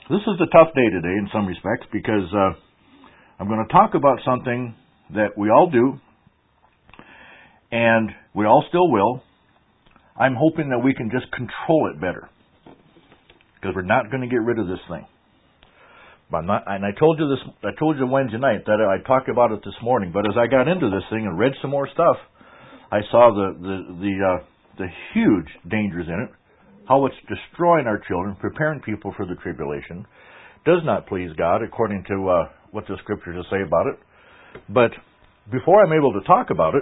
This is a tough day today in some respects because I'm going to talk about something that we all do and we all still will. I'm hoping that we can just control it better because we're not going to get rid of this thing. And I told you Wednesday night that I talked about it this morning, but as I got into this thing and read some more stuff, I saw the huge dangers in it, how it's destroying our children, preparing people for the tribulation. Does not please God, according to what the Scriptures say about it. But before I'm able to talk about it,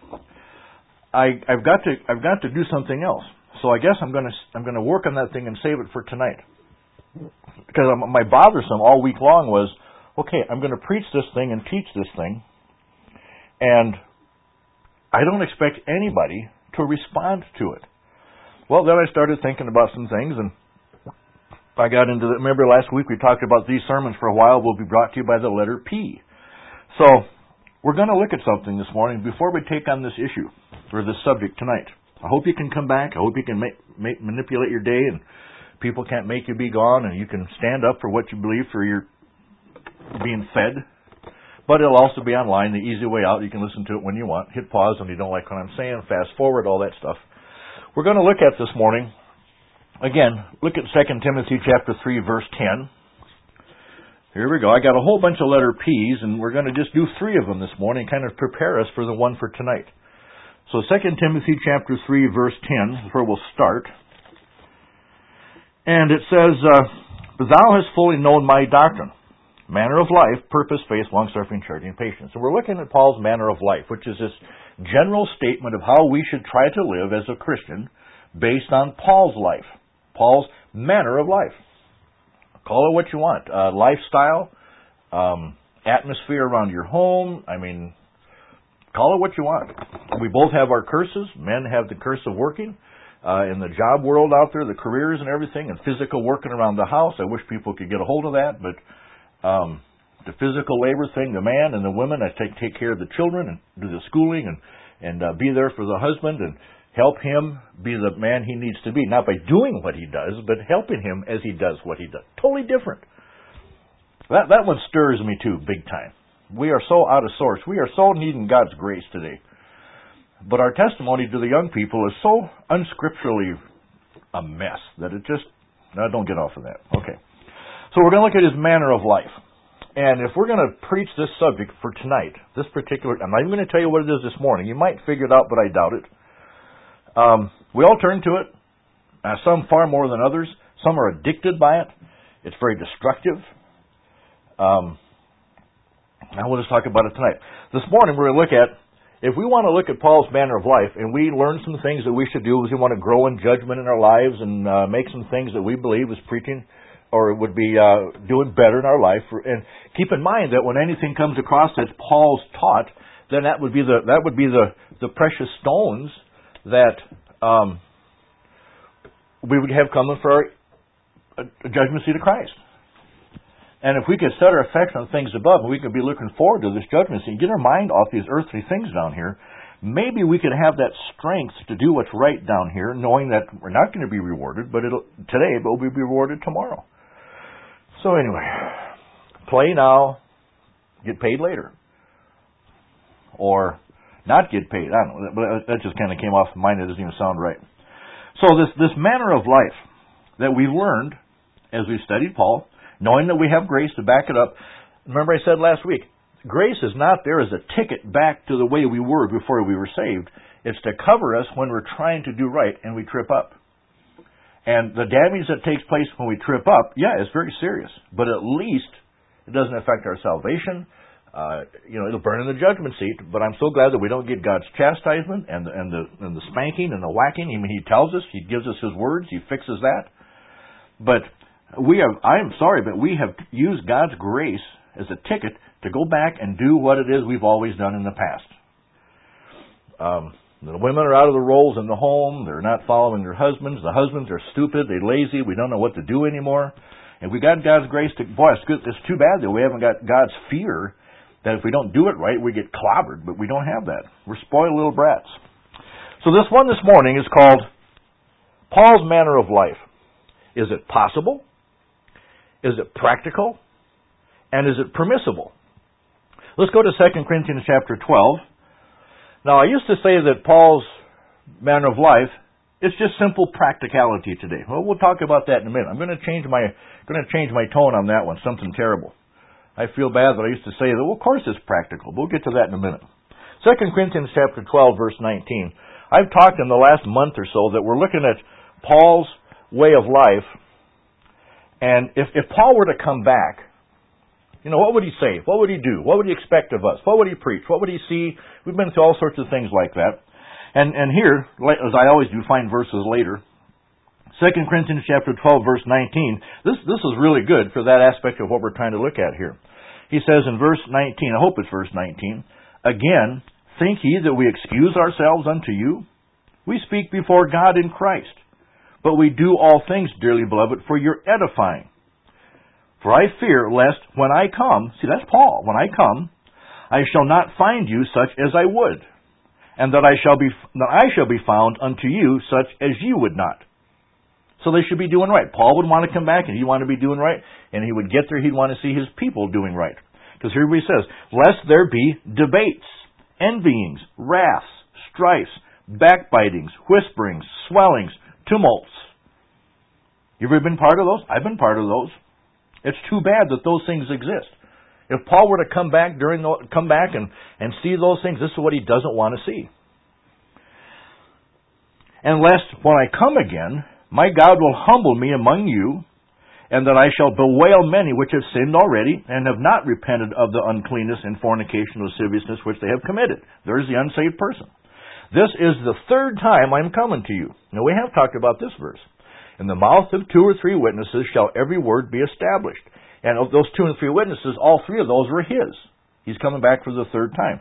I've got to do something else. So I guess I'm going to work on that thing and save it for tonight. Because my bothersome all week long was, okay, I'm going to preach this thing and teach this thing, and I don't expect anybody to respond to it. Well, then I started thinking about some things, and I got into it. Remember last week we talked about these sermons for a while will be brought to you by the letter P. So we're going to look at something this morning before we take on this issue, or this subject tonight. I hope you can come back. I hope you can manipulate your day, and people can't make you be gone, and you can stand up for what you believe for your being fed. But it'll also be online, the easy way out. You can listen to it when you want. Hit pause when you don't like what I'm saying. Fast forward, all that stuff. We're going to look at this morning, again, look at 2 Timothy chapter 3, verse 10. Here we go. I got a whole bunch of letter P's, and we're going to just do 3 of them this morning, kind of prepare us for the one for tonight. So 2 Timothy chapter 3, verse 10 is where we'll start. And it says, "But thou hast fully known my doctrine, manner of life, purpose, faith, long-suffering, charity, and patience." And we're looking at Paul's manner of life, which is this general statement of how we should try to live as a Christian based on Paul's life, Paul's manner of life. Call it what you want. Lifestyle, atmosphere around your home. I mean, call it what you want. We both have our curses. Men have the curse of working. In the job world out there, the careers and everything, and physical working around the house. I wish people could get a hold of that, but the physical labor thing, the man and the women, I take care of the children and do the schooling and be there for the husband and help him be the man he needs to be. Not by doing what he does, but helping him as he does what he does. Totally different. That one stirs me too, big time. We are so out of sorts. We are so needing God's grace today. But our testimony to the young people is so unscripturally a mess that it just... No, don't get off of that. Okay. So we're going to look at his manner of life. And if we're going to preach this subject for tonight, this particular... I'm not even going to tell you what it is this morning. You might figure it out, but I doubt it. We all turn to it. Some far more than others. Some are addicted by it. It's very destructive. Now we'll just talk about it tonight. This morning we're going to look at... If we want to look at Paul's manner of life, and we learn some things that we should do, is we want to grow in judgment in our lives and make some things that we believe is preaching or would be doing better in our life. And keep in mind that when anything comes across that Paul's taught, then that would be the precious stones that we would have coming for our judgment seat of Christ. And if we could set our affection on things above, and we could be looking forward to this judgment seat, get our mind off these earthly things down here, maybe we could have that strength to do what's right down here, knowing that we're not going to be rewarded today, but we'll be rewarded tomorrow. So anyway, play now, get paid later. Or not get paid. I don't know, but that just kind of came off mine. It doesn't even sound right. So this manner of life that we learned as we studied Paul, knowing that we have grace to back it up. Remember I said last week, grace is not there as a ticket back to the way we were before we were saved. It's to cover us when we're trying to do right and we trip up. And the damage that takes place when we trip up, yeah, it's very serious. But at least it doesn't affect our salvation. It'll burn in the judgment seat. But I'm so glad that we don't get God's chastisement and the spanking and the whacking. I mean, He tells us, He gives us His words, He fixes that. But I am sorry, but we have used God's grace as a ticket to go back and do what it is we've always done in the past. The women are out of the roles in the home. They're not following their husbands. The husbands are stupid. They're lazy. We don't know what to do anymore. And we got God's grace to... Boy, it's too bad that we haven't got God's fear that if we don't do it right, we get clobbered. But we don't have that. We're spoiled little brats. So this one this morning is called Paul's Manner of Life. Is it possible? Is it practical? And is it permissible? Let's go to 2 Corinthians chapter 12. Now, I used to say that Paul's manner of life is just simple practicality today. Well, we'll talk about that in a minute. I'm going to change my tone on that one, something terrible. I feel bad that I used to say that, well, of course it's practical. We'll get to that in a minute. 2 Corinthians chapter 12, verse 19. I've talked in the last month or so that we're looking at Paul's way of life. And if Paul were to come back, what would he say? What would he do? What would he expect of us? What would he preach? What would he see? We've been through all sorts of things like that. And here, as I always do, find verses later. 2 Corinthians chapter 12, verse 19. This is really good for that aspect of what we're trying to look at here. He says in verse 19, I hope it's verse 19, again, think ye that we excuse ourselves unto you? We speak before God in Christ. But we do all things, dearly beloved, for your edifying. For I fear lest when I come, see that's Paul, when I come, I shall not find you such as I would, and that I shall be found unto you such as you would not. So they should be doing right. Paul would want to come back and he'd want to be doing right, and he would get there, he'd want to see his people doing right. Because here he says, lest there be debates, envyings, wraths, strifes, backbitings, whisperings, swellings, tumults. You ever been part of those? I've been part of those. It's too bad that those things exist. If Paul were to come back and see those things, this is what he doesn't want to see. And lest when I come again, my God will humble me among you, and that I shall bewail many which have sinned already, and have not repented of the uncleanness and fornication and lasciviousness which they have committed. There's the unsaved person. This is the third time I'm coming to you. Now we have talked about this verse. In the mouth of 2 or 3 witnesses shall every word be established. And of those 2 and 3 witnesses, all 3 of those were his. He's coming back for the third time.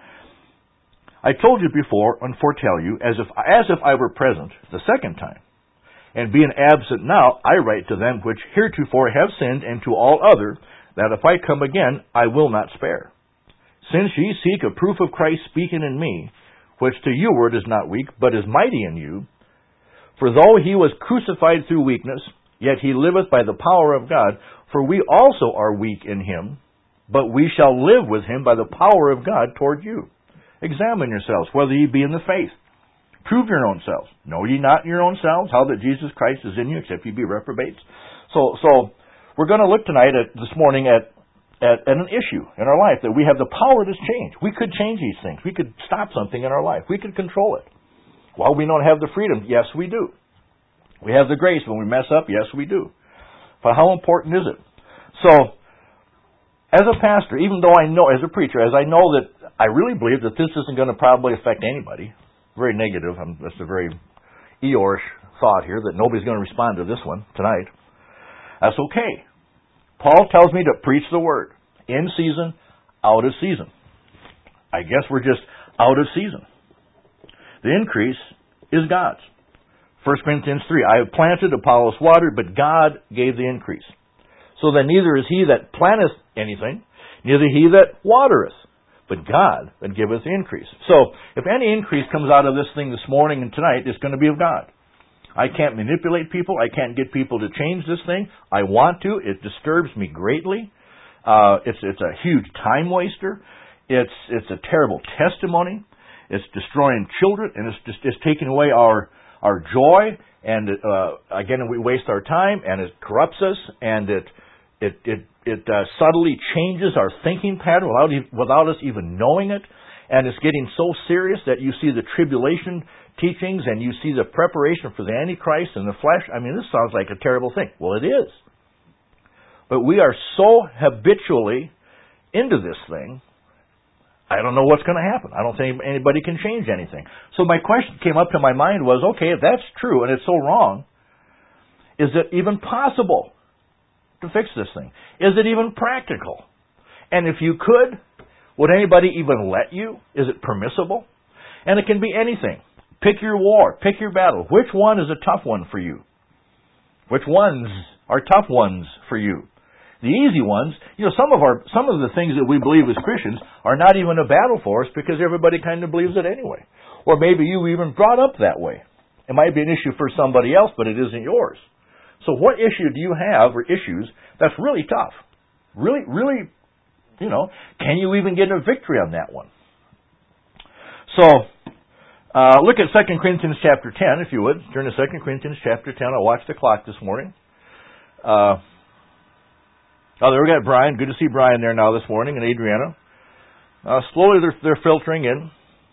I told you before and foretell you, as if I were present the second time. And being absent now, I write to them which heretofore have sinned, and to all other, that if I come again, I will not spare. Since ye seek a proof of Christ speaking in me, which to you word is not weak, but is mighty in you, for though he was crucified through weakness, yet he liveth by the power of God, for we also are weak in him, but we shall live with him by the power of God toward you. Examine yourselves, whether ye be in the faith. Prove your own selves. Know ye not in your own selves how that Jesus Christ is in you, except ye be reprobates? So we're going to look this morning at an issue in our life, that we have the power to change. We could change these things. We could stop something in our life. We could control it. While we don't have the freedom, yes, we do. We have the grace when we mess up, yes, we do. But how important is it? So, as a pastor, even though I know, as a preacher, as I know that I really believe that this isn't going to probably affect anybody, very negative, that's a very Eeyore-ish thought here, that nobody's going to respond to this one tonight. That's okay. Paul tells me to preach the word. In season, out of season. I guess we're just out of season. The increase is God's. 1 Corinthians 3, I have planted, Apollos watered, but God gave the increase. So then neither is he that planteth anything, neither he that watereth, but God that giveth the increase. So, if any increase comes out of this thing this morning and tonight, it's going to be of God. I can't manipulate people. I can't get people to change this thing. I want to. It disturbs me greatly. It's a huge time waster. It's a terrible testimony. It's destroying children, and it's taking away our joy, and again, we waste our time, and it corrupts us, and it subtly changes our thinking pattern without us even knowing it, and it's getting so serious that you see the tribulation teachings, and you see the preparation for the Antichrist and the flesh. I mean, this sounds like a terrible thing. Well, it is. But we are so habitually into this thing, I don't know what's going to happen. I don't think anybody can change anything. So my question came up to my mind was, okay, if that's true and it's so wrong, is it even possible to fix this thing? Is it even practical? And if you could, would anybody even let you? Is it permissible? And it can be anything. Pick your war. Pick your battle. Which one is a tough one for you? Which ones are tough ones for you? The easy ones, some of the things that we believe as Christians are not even a battle for us because everybody kind of believes it anyway. Or maybe you were even brought up that way. It might be an issue for somebody else, but it isn't yours. So what issue do you have, or issues, that's really tough? Really, can you even get a victory on that one? So, look at 2 Corinthians chapter 10, if you would. Turn to 2 Corinthians chapter 10. I watched the clock this morning. There we got Brian. Good to see Brian there now this morning, and Adriana. Slowly they're filtering in.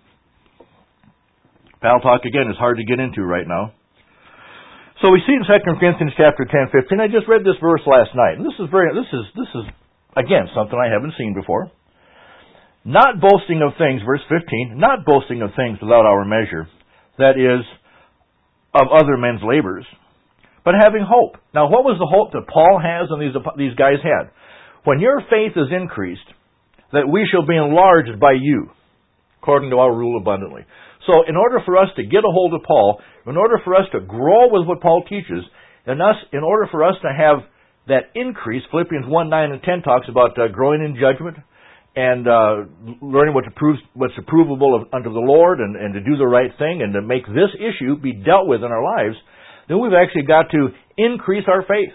Pal Talk, again, is hard to get into right now. So we see in 2 Corinthians chapter 10, 15, I just read this verse last night, and this is again, something I haven't seen before. Not boasting of things, verse 15, not boasting of things without our measure, that is, of other men's labors, but having hope. Now, what was the hope that Paul has and these guys had? When your faith is increased, that we shall be enlarged by you, according to our rule abundantly. So, in order for us to get a hold of Paul, in order for us to grow with what Paul teaches, in order for us to have that increase, Philippians 1, 9, and 10 talks about growing in judgment and learning what's approvable unto the Lord and to do the right thing and to make this issue be dealt with in our lives, then we've actually got to increase our faith.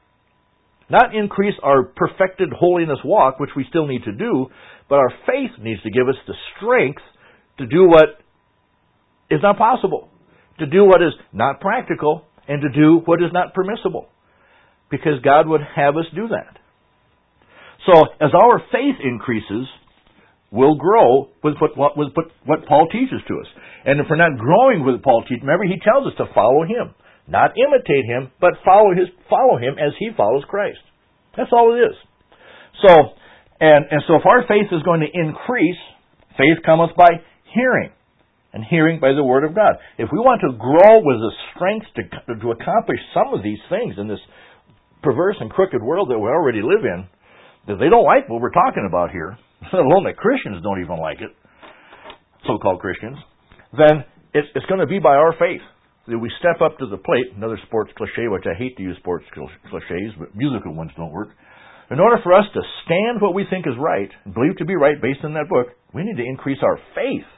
Not increase our perfected holiness walk, which we still need to do, but our faith needs to give us the strength to do what is not possible, to do what is not practical, and to do what is not permissible, because God would have us do that. So, as our faith increases, we'll grow with what Paul teaches to us. And if we're not growing with what Paul teaches, remember, he tells us to follow him. Not imitate him, but follow him as he follows Christ. That's all it is. So, and so if our faith is going to increase, faith cometh by hearing, and hearing by the Word of God. If we want to grow with the strength to accomplish some of these things in this perverse and crooked world that we already live in, that they don't like what we're talking about here, let alone that Christians don't even like it, so-called Christians, then it's going to be by our faith that we step up to the plate. Another sports cliche, which I hate to use sports cliches, but musical ones don't work. In order for us to stand what we think is right, and believe to be right based on that book, we need to increase our faith.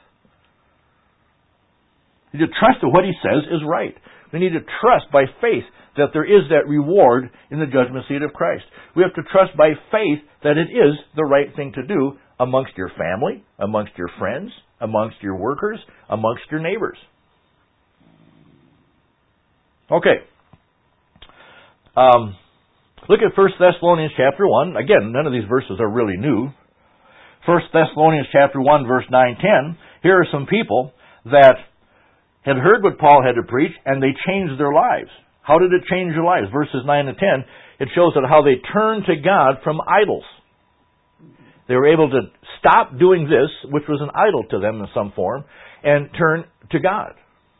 We need to trust that what he says is right. We need to trust by faith that there is that reward in the judgment seat of Christ. We have to trust by faith that it is the right thing to do amongst your family, amongst your friends, amongst your workers, amongst your neighbors. Okay. Look at 1 Thessalonians chapter 1. Again, none of these verses are really new. 1 Thessalonians chapter 1, verse 9, 10. Here are some people that had heard what Paul had to preach, and they changed their lives. How did it change their lives? Verses 9 and 10, it shows that how they turned to God from idols. They were able to stop doing this, which was an idol to them in some form, and turn to God.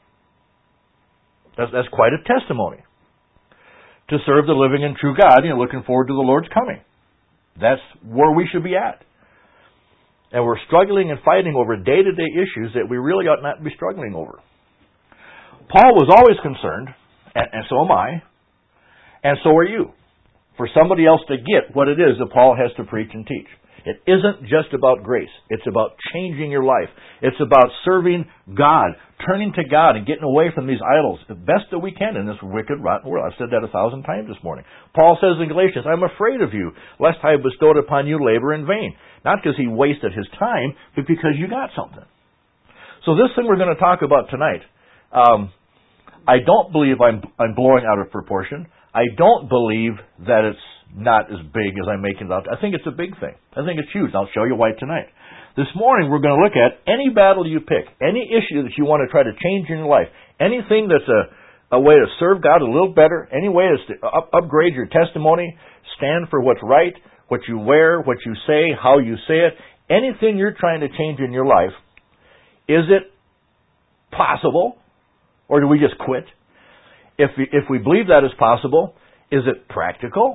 That's quite a testimony. To serve the living and true God, looking forward to the Lord's coming. That's where we should be at. And we're struggling and fighting over day-to-day issues that we really ought not be struggling over. Paul was always concerned, and so am I, and so are you, for somebody else to get what it is that Paul has to preach and teach. It isn't just about grace. It's about changing your life. It's about serving God, turning to God and getting away from these idols the best that we can in this wicked, rotten world. I've said that 1,000 times this morning. Paul says in Galatians, I'm afraid of you, lest I have bestowed upon you labor in vain. Not because he wasted his time, but because you got something. So this thing we're going to talk about tonight, I don't believe I'm blowing out of proportion. I don't believe that it's not as big as I'm making it out. I think it's a big thing. I think it's huge. I'll show you why tonight. This morning we're going to look at any battle you pick, any issue that you want to try to change in your life, anything that's a way to serve God a little better, any way to upgrade your testimony, stand for what's right, what you wear, what you say, how you say it, anything you're trying to change in your life, is it possible, or do we just quit? If we believe that is possible, is it practical?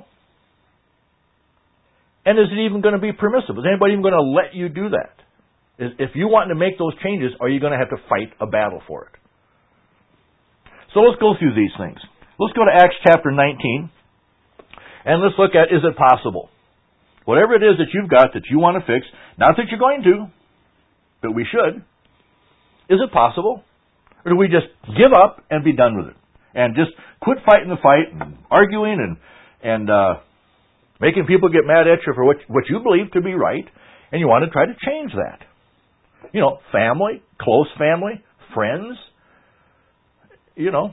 And is it even going to be permissible? Is anybody even going to let you do that? If you want to make those changes, are you going to have to fight a battle for it? So let's go through these things. Let's go to Acts chapter 19, and let's look at, is it possible? Whatever it is that you've got that you want to fix, not that you're going to, but we should, is it possible? Or do we just give up and be done with it? And just quit fighting the fight and arguing and making people get mad at you for what you believe to be right. And you want to try to change that. You know, family, close family, friends, you know.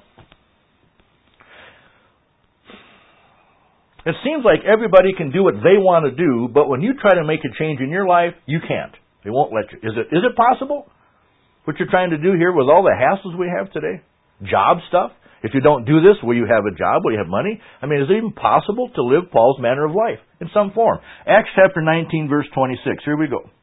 It seems like everybody can do what they want to do, but when you try to make a change in your life, you can't. They won't let you. Is it possible? What you're trying to do here with all the hassles we have today? Job stuff? If you don't do this, will you have a job? Will you have money? I mean, is it even possible to live Paul's manner of life in some form? Acts chapter 19, verse 26. Here we go.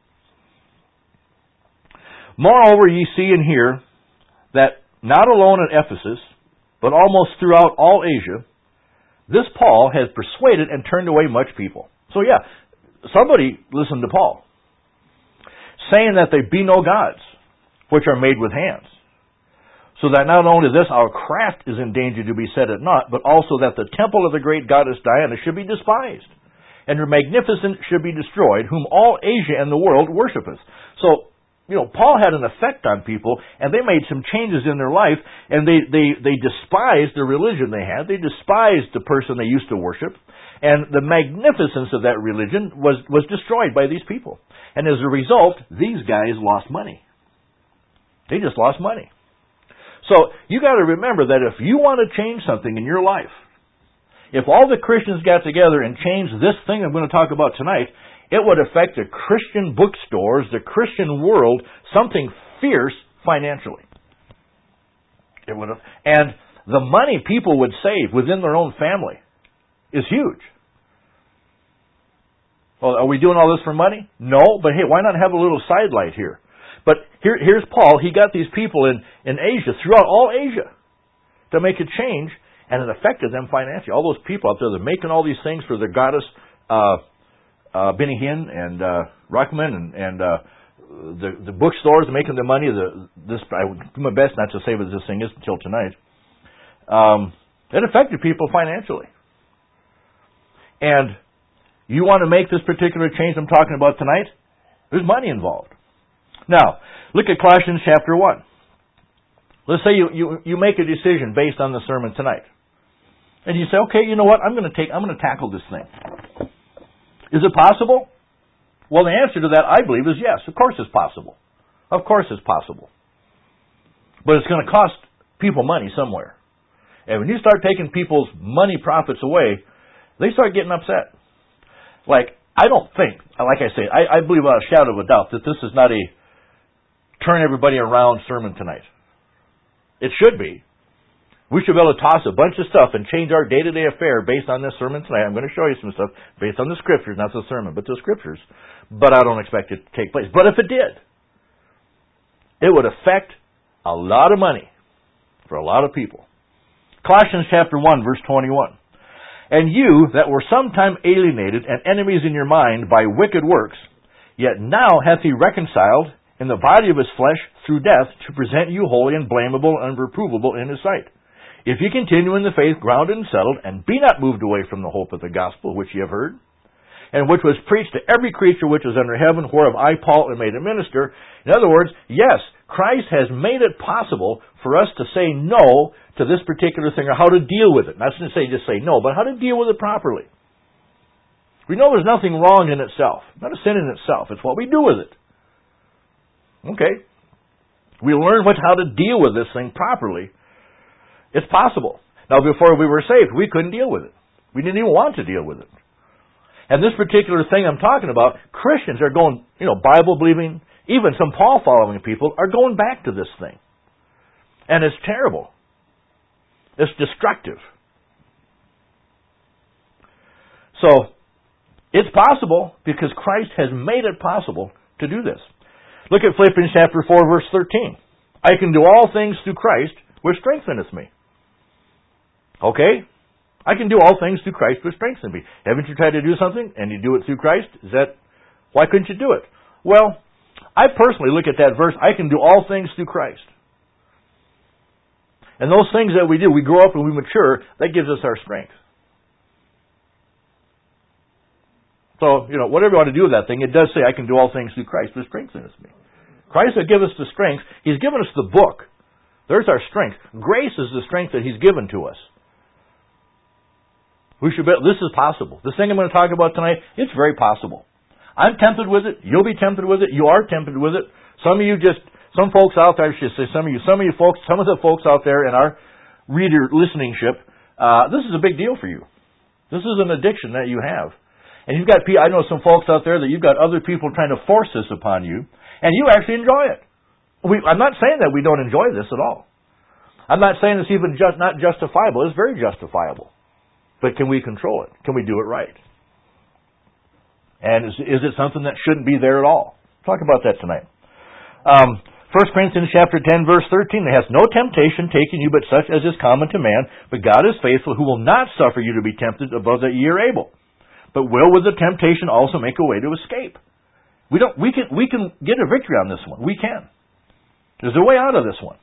Moreover, ye see and hear that not alone at Ephesus, but almost throughout all Asia, this Paul has persuaded and turned away much people. So yeah, somebody listened to Paul, saying that there be no gods, which are made with hands. So that not only this, our craft is in danger to be set at naught, but also that the temple of the great goddess Diana should be despised, and her magnificence should be destroyed, whom all Asia and the world worshipeth. So, you know, Paul had an effect on people, and they made some changes in their life, and they despised the religion they had. They despised the person they used to worship, and the magnificence of that religion was destroyed by these people. And as a result, these guys lost money. They just lost money. So you got to remember that if you want to change something in your life, if all the Christians got together and changed this thing I'm going to talk about tonight, it would affect the Christian bookstores, the Christian world, something fierce financially. It would have, and the money people would save within their own family is huge. Well, are we doing all this for money? No, but hey, why not have a little sidelight here? But here's Paul. He got these people in Asia, throughout all Asia, to make a change, and it affected them financially. All those people out there, they're making all these things for their goddess, Benny Hinn and Ruckman and the bookstores making the money. I would do my best not to say what this thing is until tonight. It affected people financially. And you want to make this particular change I'm talking about tonight? There's money involved. Now, look at Colossians chapter 1. Let's say you make a decision based on the sermon tonight. And you say, okay, you know what? I'm going to tackle this thing. Is it possible? Well, the answer to that, I believe, is yes. Of course it's possible. Of course it's possible. But it's going to cost people money somewhere. And when you start taking people's money profits away, they start getting upset. Like, I don't think, like I say, I believe without a shadow of a doubt that this is not a turn everybody around sermon tonight. It should be. We should be able to toss a bunch of stuff and change our day-to-day affair based on this sermon tonight. I'm going to show you some stuff based on the Scriptures, not the sermon, but the Scriptures. But I don't expect it to take place. But if it did, it would affect a lot of money for a lot of people. Colossians chapter 1, verse 21. And you that were sometime alienated and enemies in your mind by wicked works, yet now hath he reconciled in the body of his flesh through death to present you holy and blamable and reprovable in his sight. If ye continue in the faith, grounded and settled, and be not moved away from the hope of the gospel which ye have heard, and which was preached to every creature which is under heaven, whereof I, Paul, am made a minister. In other words, yes, Christ has made it possible for us to say no to this particular thing, or how to deal with it. Not to say just say no, but how to deal with it properly. We know there's nothing wrong in itself, not a sin in itself. It's what we do with it. Okay. We learn how to deal with this thing properly. It's possible. Now, before we were saved, we couldn't deal with it. We didn't even want to deal with it. And this particular thing I'm talking about, Christians are going, Bible-believing, even some Paul-following people are going back to this thing. And it's terrible. It's destructive. So, it's possible because Christ has made it possible to do this. Look at Philippians chapter 4, verse 13. I can do all things through Christ, which strengtheneth me. Okay? I can do all things through Christ, which strengtheneth me. Haven't you tried to do something and you do it through Christ? Why couldn't you do it? Well, I personally look at that verse, I can do all things through Christ. And those things that we do, we grow up and we mature, that gives us our strength. So, whatever you want to do with that thing, it does say, I can do all things through Christ, which strengtheneth me. Christ will give us the strength. He's given us the book There's our strength. Grace is the strength that He's given to us. This is possible. This thing I'm going to talk about tonight, it's very possible. I'm tempted with it. You'll be tempted with it. You are tempted with it. Some of the folks out there in our reader listeningship, this is a big deal for you. This is an addiction that you have. And you've got, I know some folks out there that you've got other people trying to force this upon you, and you actually enjoy it. I'm not saying that we don't enjoy this at all. I'm not saying it's even not justifiable. It's very justifiable. But can we control it? Can we do it right? And is it something that shouldn't be there at all? Talk about that tonight. 1 Corinthians chapter 10, verse 13, there has no temptation taken you but such as is common to man, but God is faithful, who will not suffer you to be tempted above that ye are able, but will with the temptation also make a way to escape. We can get a victory on this one. We can. There's a way out of this one.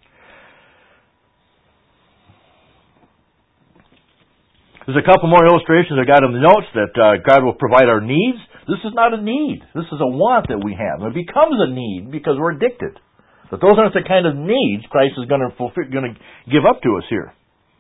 There's a couple more illustrations I got in the notes that God will provide our needs. This is not a need. This is a want that we have. It becomes a need because we're addicted. But those aren't the kind of needs Christ is going to give up to us here.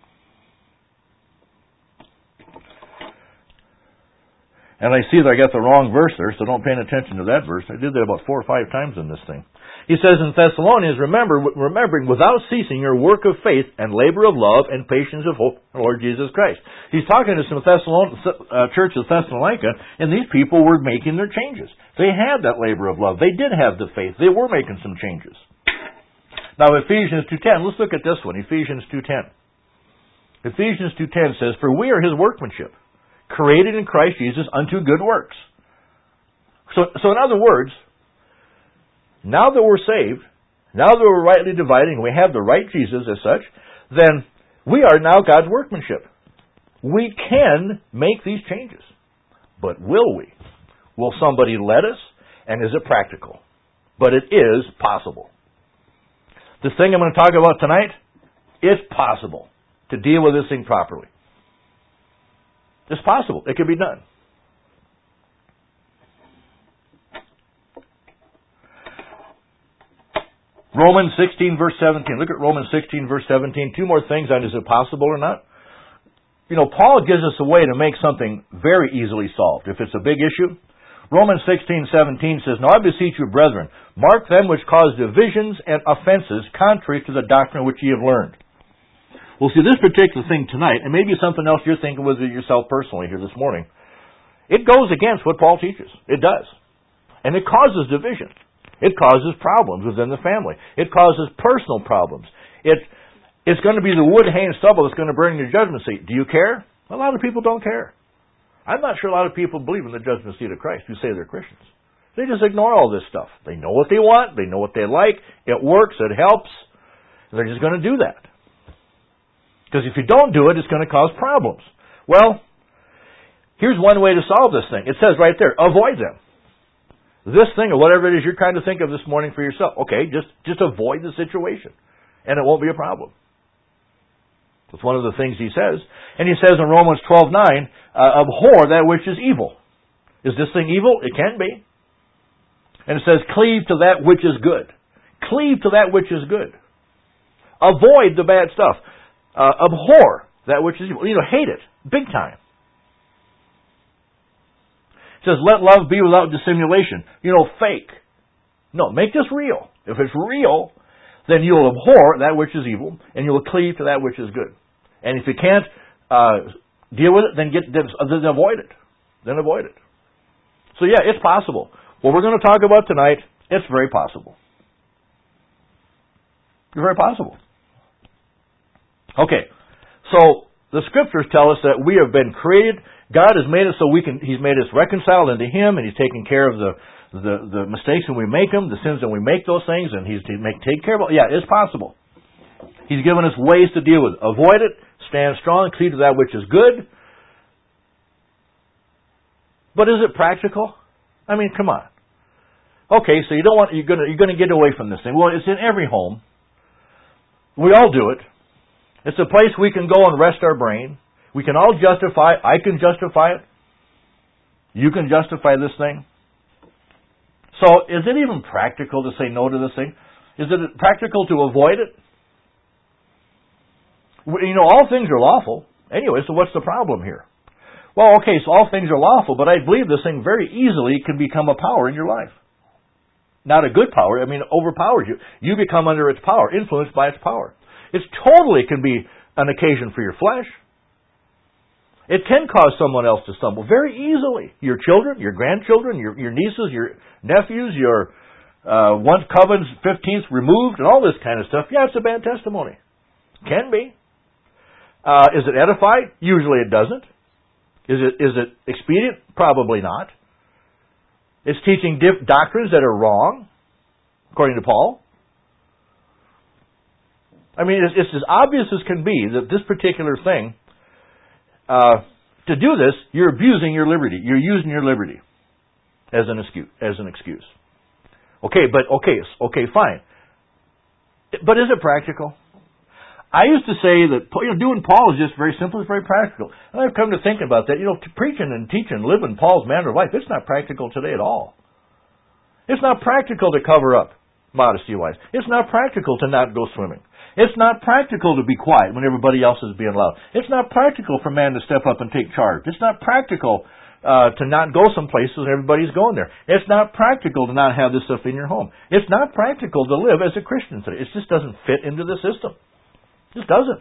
And I see that I got the wrong verse there, so don't pay any attention to that verse. I did that about 4 or 5 times in this thing. He says in Thessalonians, remembering without ceasing your work of faith and labor of love and patience of hope in the Lord Jesus Christ. He's talking to some church of Thessalonica, and these people were making their changes. They had that labor of love. They did have the faith. They were making some changes. Now Ephesians 2:10, let's look at this one, Ephesians 2:10. Ephesians 2:10 says, for we are His workmanship, created in Christ Jesus unto good works. So in other words, now that we're saved, now that we're rightly dividing, we have the right Jesus as such, then we are now God's workmanship. We can make these changes. But will we? Will somebody let us? And is it practical? But it is possible. This thing I'm going to talk about tonight, it's possible to deal with this thing properly. It's possible. It can be done. Romans 16, verse 17. Look at Romans 16, verse 17. 2 more things on is it possible or not. You know, Paul gives us a way to make something very easily solved. If it's a big issue, Romans 16, 17 says, now I beseech you, brethren, mark them which cause divisions and offenses contrary to the doctrine which ye have learned. Well, see, this particular thing tonight, and maybe something else you're thinking with yourself personally here this morning, it goes against what Paul teaches. It does. And it causes division. It causes problems within the family. It causes personal problems. It's going to be the wood, hay, and stubble that's going to burn your judgment seat. Do you care? A lot of people don't care. I'm not sure a lot of people believe in the judgment seat of Christ who say they're Christians. They just ignore all this stuff. They know what they want. They know what they like. It works. It helps. They're just going to do that. Because if you don't do it, it's going to cause problems. Well, here's one way to solve this thing. It says right there, avoid them. This thing, or whatever it is you're trying to think of this morning for yourself, okay, just avoid the situation. And it won't be a problem. That's one of the things he says. And he says in Romans 12:9, abhor that which is evil. Is this thing evil? It can be. And it says, cleave to that which is good. Cleave to that which is good. Avoid the bad stuff. Abhor that which is evil. Hate it. Big time. It says, let love be without dissimulation. Fake. No, make this real. If it's real, then you'll abhor that which is evil, and you'll cleave to that which is good. And if you can't deal with it, then avoid it. Then avoid it. So yeah, it's possible. What we're going to talk about tonight, it's very possible. It's very possible. Okay, so the Scriptures tell us that we have been created. God has made us so He's made us reconciled unto Him, and He's taking care of the mistakes when we make them, the sins when we make those things, and He's take care of it. Yeah, it's possible. He's given us ways to deal with it. Avoid it, stand strong, cleave to that which is good. But is it practical? I mean, come on. Okay, so you're going to get away from this thing. Well, it's in every home. We all do it. It's a place we can go and rest our brain. We can all justify it. I can justify it. You can justify this thing. So is it even practical to say no to this thing? Is it practical to avoid it? All things are lawful. Anyway, so what's the problem here? Well, okay, so all things are lawful, but I believe this thing very easily can become a power in your life. Not a good power, overpowers you. You become under its power, influenced by its power. It totally can be an occasion for your flesh. It can cause someone else to stumble very easily. Your children, your grandchildren, your nieces, your nephews, your once covens, 15th removed, and all this kind of stuff. Yeah, it's a bad testimony. Can be. Is it edified? Usually it doesn't. Is it expedient? Probably not. It's teaching doctrines that are wrong, according to Paul. It's as obvious as can be that this particular thing, to do this, you're abusing your liberty. You're using your liberty as an excuse. Okay, fine. But is it practical? I used to say that doing Paul is just very simple, it's very practical. And I've come to think about that. Preaching and teaching, living Paul's manner of life, it's not practical today at all. It's not practical to cover up, modesty-wise. It's not practical to not go swimming. It's not practical to be quiet when everybody else is being loud. It's not practical for man to step up and take charge. It's not practical to not go some places when everybody's going there. It's not practical to not have this stuff in your home. It's not practical to live as a Christian today. It just doesn't fit into the system. It just doesn't.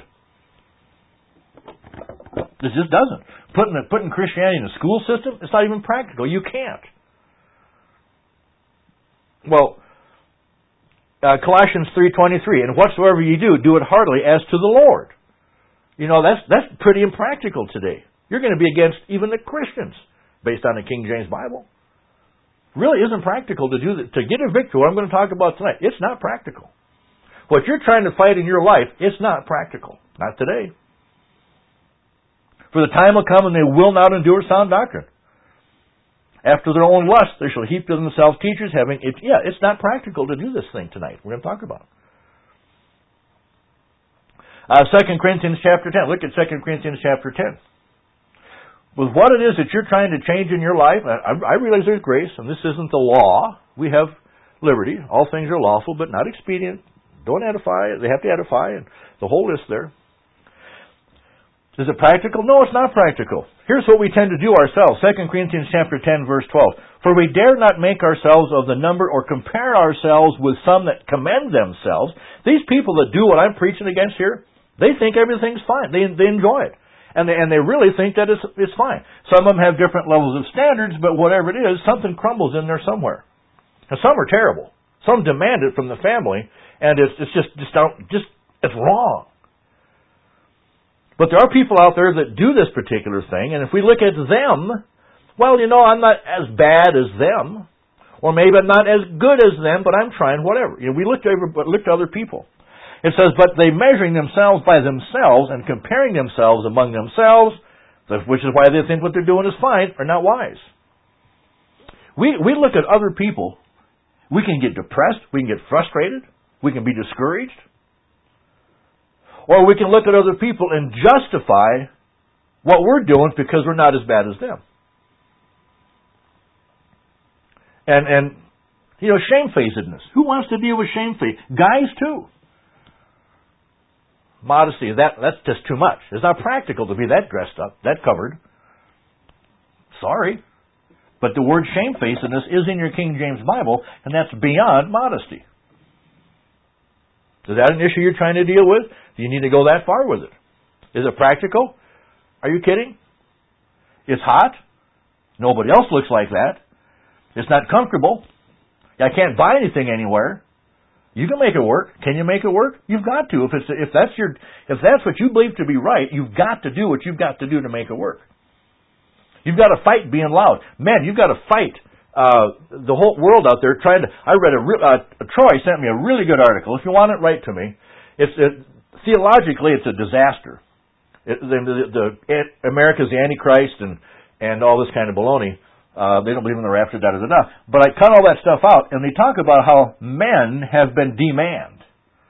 It just doesn't. Putting Christianity in a school system, it's not even practical. You can't. Well, Colossians 3:23, and whatsoever you do it heartily as to the Lord. That's pretty impractical today. You're going to be against even the Christians, based on the King James Bible. Really isn't practical to do that. To get a victory, what I'm going to talk about tonight, it's not practical. What you're trying to fight in your life, it's not practical. Not today. For the time will come and they will not endure sound doctrine. After their own lust, they shall heap to themselves teachers having... it's not practical to do this thing tonight. We're going to talk about it. 2 Corinthians chapter 10. Look at 2 Corinthians chapter 10. With what it is that you're trying to change in your life, I realize there's grace, and this isn't the law. We have liberty. All things are lawful, but not expedient. Don't edify. They have to edify, and the whole list there. Is it practical? No, it's not practical. Here's what we tend to do ourselves. 2 Corinthians chapter 10, verse 12. For we dare not make ourselves of the number or compare ourselves with some that commend themselves. These people that do what I'm preaching against here, they think everything's fine. They enjoy it. And they really think that it's fine. Some of them have different levels of standards, but whatever it is, something crumbles in there somewhere. And some are terrible. Some demand it from the family, and it's wrong. But there are people out there that do this particular thing, and if we look at them, I'm not as bad as them, or maybe I'm not as good as them, but I'm trying whatever. We look to other people. It says, but they measuring themselves by themselves and comparing themselves among themselves, which is why they think what they're doing is fine, are not wise. We look at other people. We can get depressed. We can get frustrated. We can be discouraged. Or we can look at other people and justify what we're doing because we're not as bad as them. And shamefacedness. Who wants to deal with shamefaced? Guys too. Modesty, that's just too much. It's not practical to be that dressed up, that covered. Sorry. But the word shamefacedness is in your King James Bible, and that's beyond modesty. Is that an issue you're trying to deal with? Do you need to go that far with it? Is it practical? Are you kidding? It's hot. Nobody else looks like that. It's not comfortable. I can't buy anything anywhere. You can make it work. Can you make it work? You've got to. If that's what you believe to be right, you've got to do what you've got to do to make it work. You've got to fight being loud. Man, you've got to fight the whole world out there trying to... I read Troy sent me a really good article. If you want it, write to me. Theologically, it's a disaster. America's the Antichrist and all this kind of baloney. They don't believe in the rapture, da-da-da-da. But I cut all that stuff out, and they talk about how men have been demanded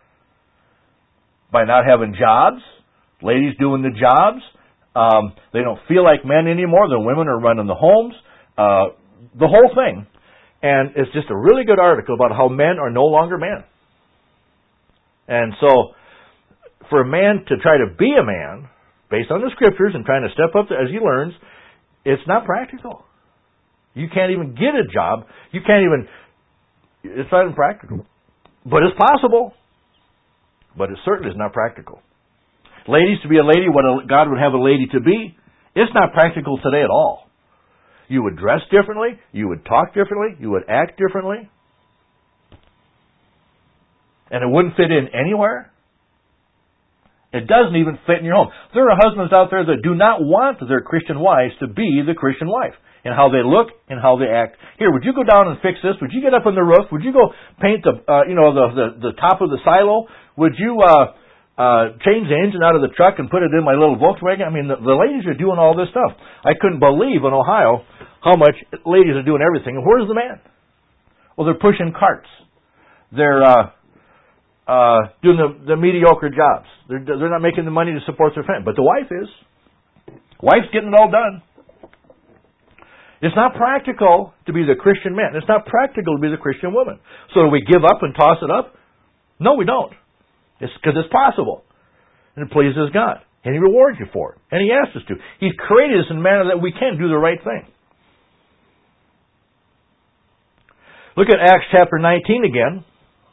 by not having jobs, ladies doing the jobs. They don't feel like men anymore. The women are running the homes. The whole thing. And it's just a really good article about how men are no longer men. And so, for a man to try to be a man, based on the Scriptures and trying to step up as he learns, it's not practical. You can't even get a job. It's not even practical. But it's possible. But it certainly is not practical. Ladies, to be a lady, what God would have a lady to be, it's not practical today at all. You would dress differently. You would talk differently. You would act differently. And it wouldn't fit in anywhere. It doesn't even fit in your home. There are husbands out there that do not want their Christian wives to be the Christian wife, and how they look and how they act. Here, would you go down and fix this? Would you get up on the roof? Would you go paint the top of the silo? Would you change the engine out of the truck and put it in my little Volkswagen? I mean, the ladies are doing all this stuff. I couldn't believe in Ohio how much ladies are doing everything. And where's the man? Well, they're pushing carts. They're doing the mediocre jobs. They're not making the money to support their family. But the wife is. Wife's getting it all done. It's not practical to be the Christian man. It's not practical to be the Christian woman. So do we give up and toss it up? No, we don't. It's because it's possible. And it pleases God. And He rewards you for it. And He asks us to. He's created us in a manner that we can do the right thing. Look at Acts chapter 19 again.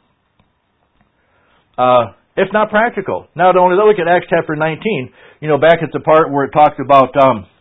It's not practical. Not only that, look at Acts chapter 19. Back at the part where it talked about...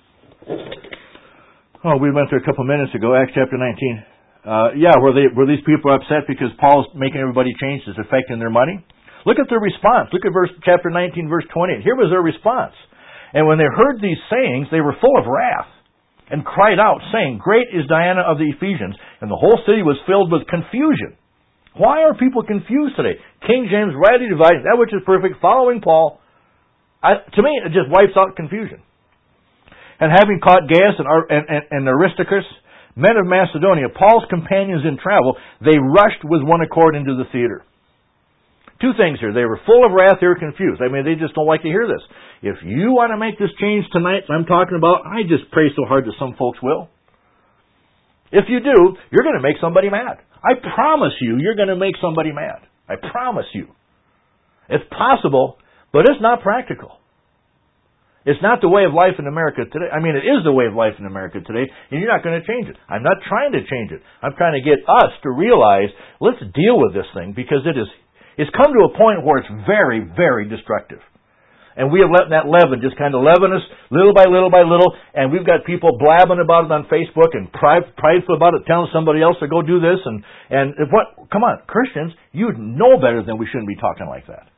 we went there a couple minutes ago, Acts chapter 19. Where these people are upset because Paul's making everybody change. It's affecting their money. Look at their response. Look at chapter 19, verse 28. Here was their response. And when they heard these sayings, they were full of wrath and cried out, saying, Great is Diana of the Ephesians. And the whole city was filled with confusion. Why are people confused today? King James rightly dividing that which is perfect, following Paul. To me, it just wipes out confusion. And having caught Gaius and Aristarchus, men of Macedonia, Paul's companions in travel, they rushed with one accord into the theater. Two things here. They were full of wrath. They were confused. I mean, they just don't like to hear this. If you want to make this change tonight, I'm talking about, I just pray so hard that some folks will. If you do, you're going to make somebody mad. I promise you're going to make somebody mad. I promise you. It's possible, but it's not practical. It's not the way of life in America today. I mean, it is the way of life in America today, and you're not going to change it. I'm not trying to change it. I'm trying to get us to realize, let's deal with this thing, because it's come to a point where it's very, very destructive. And we have let that leaven just kind of leaven us little by little by little, and we've got people blabbing about it on Facebook and prideful about it, telling somebody else to go do this. And what? Come on, Christians, you know better than we shouldn't be talking like that.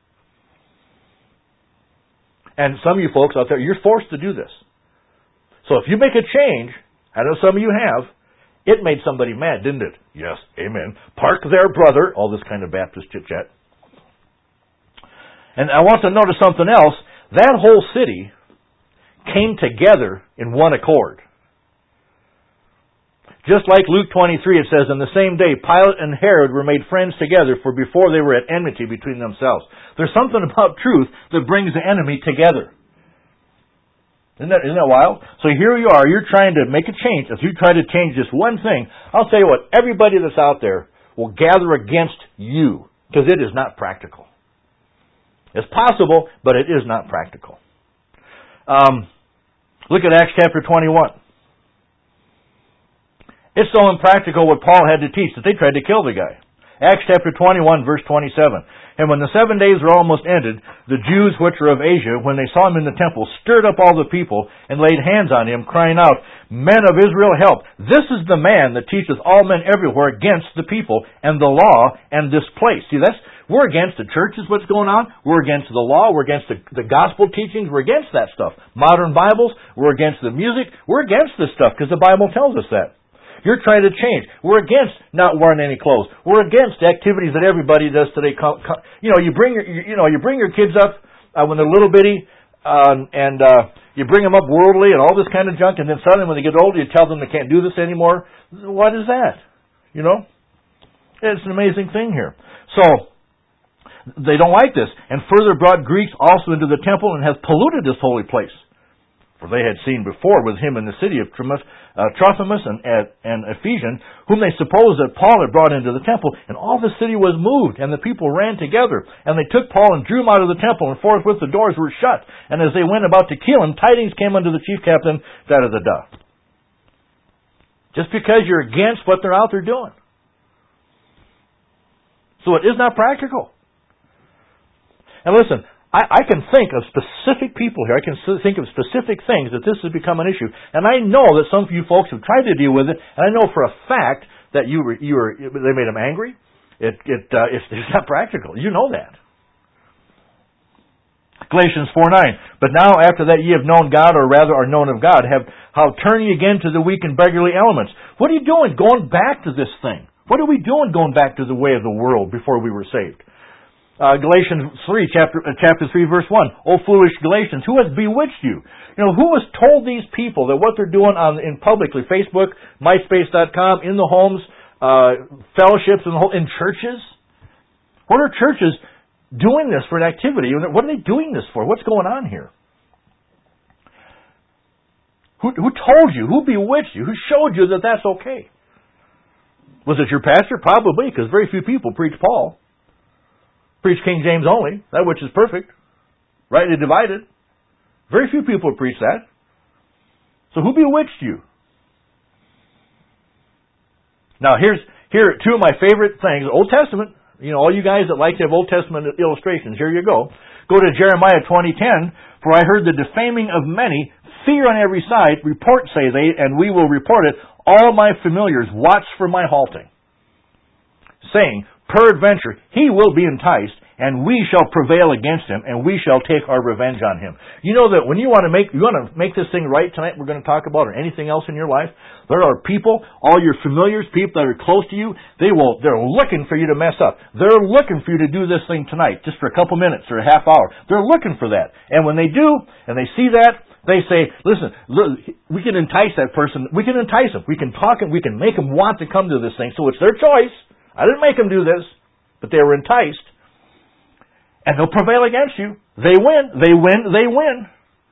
And some of you folks out there, you're forced to do this. So if you make a change, I know some of you have, it made somebody mad, didn't it? Yes, amen. Park there, brother. All this kind of Baptist chit-chat. And I want to notice something else. That whole city came together in one accord. Just like Luke 23, it says, in the same day, Pilate and Herod were made friends together, for before they were at enmity between themselves. There's something about truth that brings the enemy together. Isn't that wild? So here you are, you're trying to make a change. If you try to change just one thing, I'll tell you what, everybody that's out there will gather against you, because it is not practical. It's possible, but it is not practical. Look at Acts chapter 21. It's so impractical what Paul had to teach that they tried to kill the guy. Acts chapter 21, verse 27. And when the 7 days were almost ended, the Jews which were of Asia, when they saw him in the temple, stirred up all the people and laid hands on him, crying out, Men of Israel, help! This is the man that teacheth all men everywhere against the people and the law and this place. See, we're against the church is what's going on. We're against the law. We're against the gospel teachings. We're against that stuff. Modern Bibles. We're against the music. We're against this stuff because the Bible tells us that. You're trying to change. We're against not wearing any clothes. We're against the activities that everybody does today. You bring your kids up when they're little bitty, and you bring them up worldly and all this kind of junk, and then suddenly when they get older, you tell them they can't do this anymore. What is that? It's an amazing thing here. So they don't like this, and further brought Greeks also into the temple and have polluted this holy place. For they had seen before with him in the city of Trophimus and Ephesian, whom they supposed that Paul had brought into the temple, and all the city was moved, and the people ran together. And they took Paul and drew him out of the temple, and forthwith the doors were shut. And as they went about to kill him, tidings came unto the chief captain, da-da-da-da. Just because you're against what they're out there doing. So it is not practical. And listen, I can think of specific people here. I can think of specific things that this has become an issue. And I know that some of you folks have tried to deal with it, and I know for a fact that they made them angry. It's not practical. You know that. Galatians 4:9. But now after that ye have known God, or rather are known of God, how turn ye again to the weak and beggarly elements. What are you doing going back to this thing? What are we doing going back to the way of the world before we were saved? Galatians 3, chapter 3, verse 1. O foolish Galatians, who has bewitched you? You know, who has told these people that what they're doing in publicly, Facebook, MySpace.com, in the homes, fellowships, in churches? What are churches doing this for an activity? What are they doing this for? What's going on here? Who told you? Who bewitched you? Who showed you that that's okay? Was it your pastor? Probably, because very few people preach Paul. Preach King James only, that which is perfect, rightly divided. Very few people preach that. So who bewitched you? Now here are two of my favorite things. Old Testament. You know, all you guys that like to have Old Testament illustrations, here you go. Go to Jeremiah 20:10. For I heard the defaming of many, fear on every side, report say they, and we will report it. All my familiars watch for my halting, saying, peradventure, he will be enticed, and we shall prevail against him, and we shall take our revenge on him. You know that when you want to make this thing right tonight, we're going to talk about, or anything else in your life, there are people, all your familiars, people that are close to you, they're looking for you to mess up. They're looking for you to do this thing tonight, just for a couple minutes or a half hour. They're looking for that. And when they do, and they see that, they say, listen, look, we can entice that person. We can entice them. We can talk and we can make them want to come to this thing. So it's their choice. I didn't make them do this, but they were enticed. And they'll prevail against you. They win. They win. They win.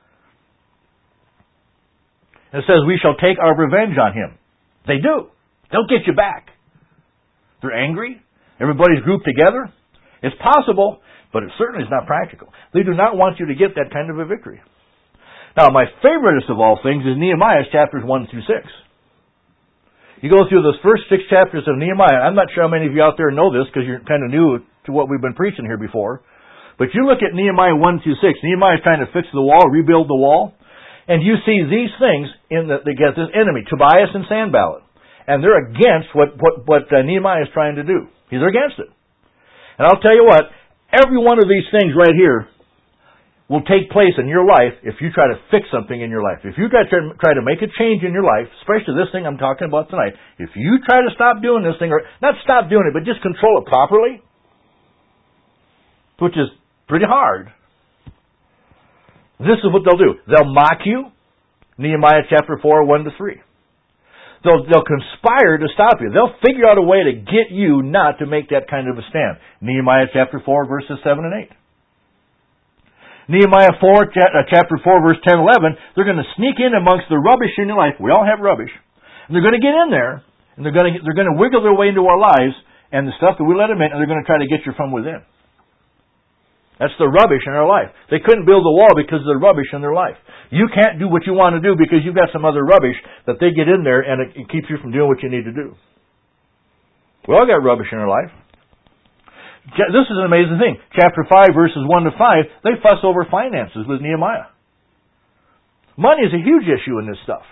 And it says, we shall take our revenge on him. They do. They'll get you back. They're angry. Everybody's grouped together. It's possible, but it certainly is not practical. They do not want you to get that kind of a victory. Now, my favoriteest of all things is Nehemiah chapters 1 through 6. You go through those first 6 chapters of Nehemiah. I'm not sure how many of you out there know this because you're kind of new to what we've been preaching here before. But you look at Nehemiah 1 through 6. Nehemiah is trying to fix the wall, rebuild the wall. And you see these things they get this enemy, Tobias and Sanballat. And they're against what Nehemiah is trying to do. He's against it. And I'll tell you what, every one of these things right here will take place in your life if you try to fix something in your life. If you try to make a change in your life, especially this thing I'm talking about tonight, if you try to stop doing this thing, or not stop doing it, but just control it properly, which is pretty hard, this is what they'll do. They'll mock you, Nehemiah chapter 4, 1 to 3. They'll conspire to stop you. They'll figure out a way to get you not to make that kind of a stand. Nehemiah chapter 4, verses 7 and 8. Nehemiah 4, chapter 4, verse 10, 11, they're going to sneak in amongst the rubbish in your life. We all have rubbish. And they're going to get in there, and they're going to wiggle their way into our lives, and the stuff that we let them in, and they're going to try to get you from within. That's the rubbish in our life. They couldn't build the wall because of the rubbish in their life. You can't do what you want to do because you've got some other rubbish that they get in there, and it keeps you from doing what you need to do. We all got rubbish in our life. This is an amazing thing. Chapter 5, verses 1 to 5, they fuss over finances with Nehemiah. Money is a huge issue in this stuff.